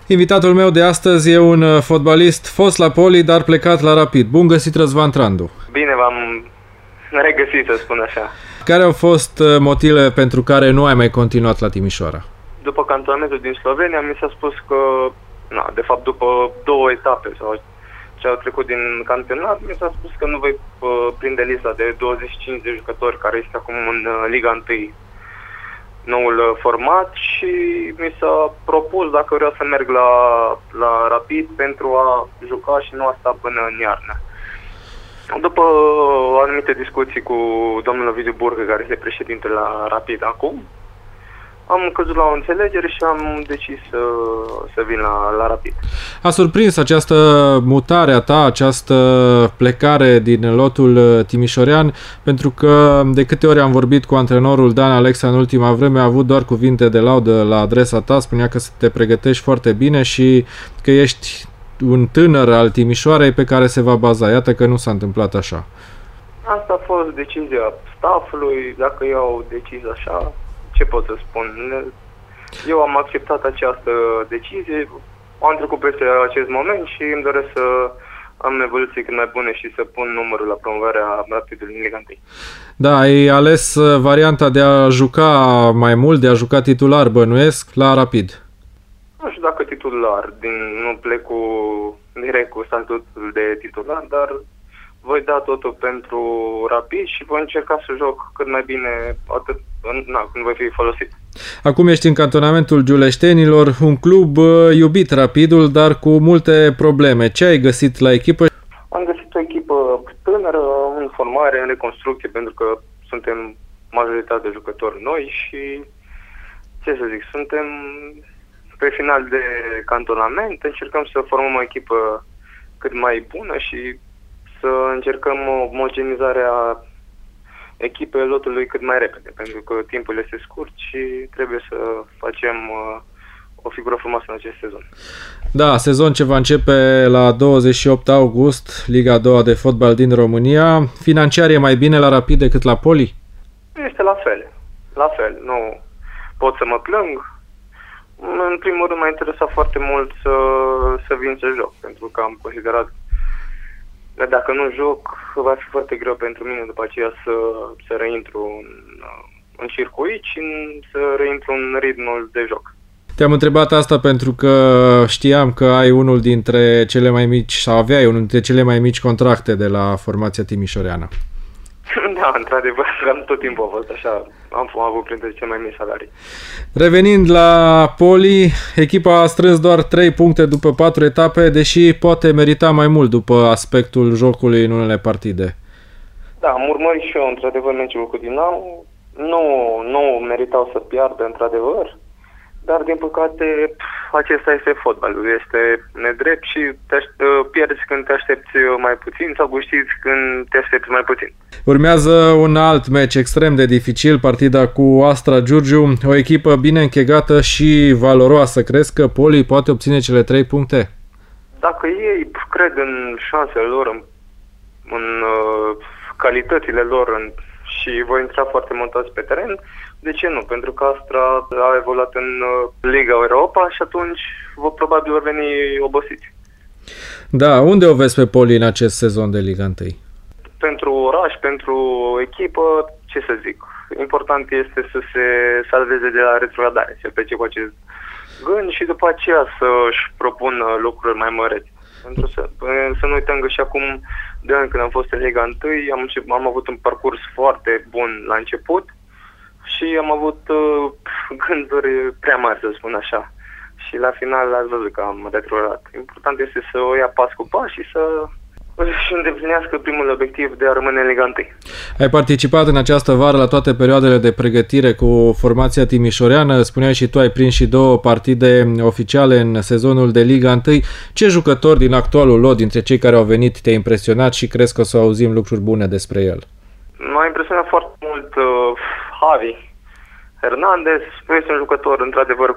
Invitatul meu de astăzi e un fotbalist fost la Poli, dar plecat la Rapid. Bun găsit, Răzvan Trandu! Bine v-am regăsit, să spun așa. Care au fost motivele pentru care nu ai mai continuat la Timișoara? După cantonamentul din Slovenia, mi s-a spus că, de fapt, după 2 etape sau ce au trecut din campionat, mi s-a spus că nu voi prinde lista de 25 de jucători care este acum în Liga 1, noul format, și mi s-a propus dacă vreau să merg la Rapid pentru a juca și nu a sta până în iarnă. După anumite discuții cu domnul Ovidiu Burcă, care este președinte la Rapid acum, am căzut la o înțelegere și am decis să vin la Rapid. A surprins această mutare a ta, această plecare din lotul timișorean, pentru că de câte ori am vorbit cu antrenorul Dan Alexa în ultima vreme, a avut doar cuvinte de laudă la adresa ta, spunea că te pregătești foarte bine și că ești un tânăr al Timișoarei pe care se va baza. Iată că nu s-a întâmplat așa. Asta a fost decizia staffului, dacă eu decizi așa, ce pot să spun? Eu am acceptat această decizie, am trecut peste acest moment și îmi doresc să am evoluții cât mai bune și să pun numărul la promovarea Rapidului în Liga 1. Da, ai ales varianta de a juca mai mult, de a juca titular, bănuiesc, la Rapid. Nu știu dacă titular, nu plec direct cu statutul de titular, dar voi da totul pentru Rapid și voi încerca să joc cât mai bine când voi fi folosit. Acum ești în cantonamentul giuleștenilor, un club iubit, Rapidul, dar cu multe probleme. Ce ai găsit la echipă? Am găsit o echipă tânără, în formare, în reconstrucție, pentru că suntem majoritatea de jucători noi și, ce să zic, suntem pe final de cantonament, încercăm să formăm o echipă cât mai bună și să încercăm omogenizarea echipei lotului cât mai repede, pentru că timpul este scurt și trebuie să facem o figură frumoasă în acest sezon. Da, sezon ce va începe la 28 august, Liga a doua de fotbal din România. Financiar e mai bine la Rapid decât la Poli? Este la fel. Nu pot să mă plâng. În primul rând m-a interesat foarte mult să vin să joc, pentru că am considerat că dacă nu joc, va fi foarte greu pentru mine după aceea să reintru în circuit și să reintru în ritmul de joc. Te-am întrebat asta pentru că știam că ai unul dintre cele mai mici, sau aveai unul dintre cele mai mici contracte de la formația timișoreană. Da, într-adevăr, tot timpul a fost așa, am avut printre cele mai mici salarii. Revenind la Poli, echipa a strâns doar 3 puncte după 4 etape, deși poate merita mai mult după aspectul jocului în unele partide. Da, am urmărit și eu, într-adevăr, meciul cu Dinamo. Nu meritau să piardă, într-adevăr, dar, din păcate, acesta este fotbalul. Este nedrept și pierzi când te aștepți mai puțin sau câștigi când te aștepți mai puțin. Urmează un alt meci extrem de dificil, partida cu Astra Giurgiu, o echipă bine închegată și valoroasă. Crezi că Poli poate obține cele 3 puncte? Dacă ei cred în șansele lor, în calitățile lor și voi intra foarte montați pe teren, de ce nu? Pentru că Astra a evoluat în Liga Europa și atunci probabil vor veni obosiți. Da, unde o vezi pe Poli în acest sezon de Liga 1? Pentru oraș, pentru echipă, ce să zic, important este să se salveze de la retrogradare, să plece cu acest gând și după aceea să-și propună lucruri mai măreți. Pentru să nu uităm că și acum, de ani când am fost în Liga 1, am avut un parcurs foarte bun la început și am avut gânduri prea mari, să spun așa. Și la final ați văzut că am retrogradat. Important este să o ia pas cu pas și să își îndeplinească primul obiectiv de a rămâne în Liga 1. Ai participat în această vară la toate perioadele de pregătire cu formația timișoreană. Spuneai și tu, ai prins și 2 partide oficiale în sezonul de Liga 1. Ce jucător din actualul lot, dintre cei care au venit, te-a impresionat și crezi că o să auzim lucruri bune despre el? M-a impresionat foarte mult Javi Hernandez. Este un jucător într-adevăr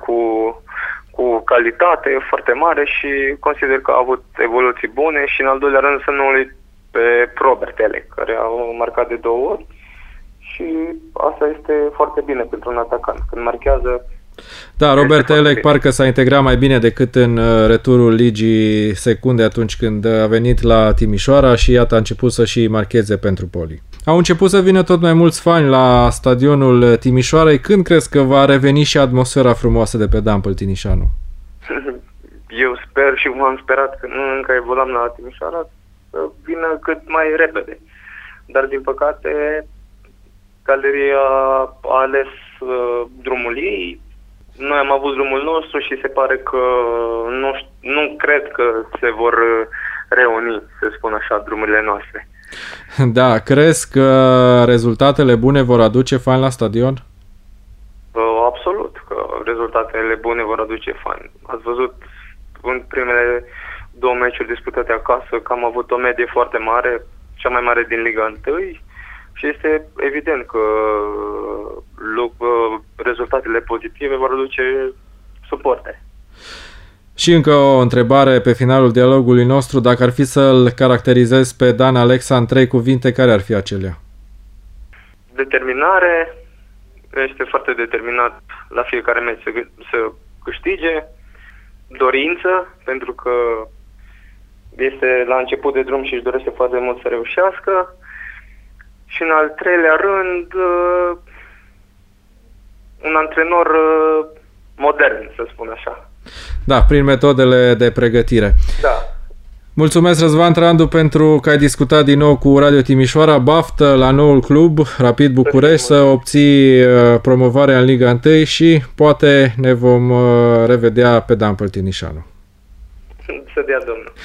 cu calitate foarte mare și consider că a avut evoluții bune și în al doilea rând să nu uit pe Robert Elec, care a marcat de 2 ori și asta este foarte bine pentru un atacant. Când marchează, Da, Robert Elec parcă s-a integrat mai bine decât în returul Ligii Secunde atunci când a venit la Timișoara și iată a început să și marcheze pentru Poli. Au început să vină tot mai mulți fani la stadionul Timișoarei. Când crezi că va reveni și atmosfera frumoasă de pe Dampăl Timișanu? Eu sper și m-am sperat că nu încă evoluam la Timișoara să vină cât mai repede. Dar din păcate galeria a ales drumul ei. Noi am avut drumul nostru și se pare că nu cred că se vor reuni, să spun așa, drumurile noastre. Da, crezi că rezultatele bune vor aduce fani la stadion? Absolut, că rezultatele bune vor aduce fani. Ați văzut în primele 2 meciuri disputate acasă că am avut o medie foarte mare, cea mai mare din Liga 1, și este evident că rezultatele pozitive vor aduce suporte. Și încă o întrebare pe finalul dialogului nostru. Dacă ar fi să-l caracterizezi pe Dan Alexa în 3 cuvinte, care ar fi acelea? Determinare. Este foarte determinat la fiecare meci să câștige. Dorință, pentru că este la început de drum și își dorește foarte mult să reușească. Și în al 3-lea rând, un antrenor modern, să spun așa. Da, prin metodele de pregătire. Da. Mulțumesc, Răzvan Trandu, pentru că ai discutat din nou cu Radio Timișoara. Baftă la noul club, Rapid București, să obții promovarea în Liga 1 și poate ne vom revedea pe Dampăl Timișanu. Să dea Domnul.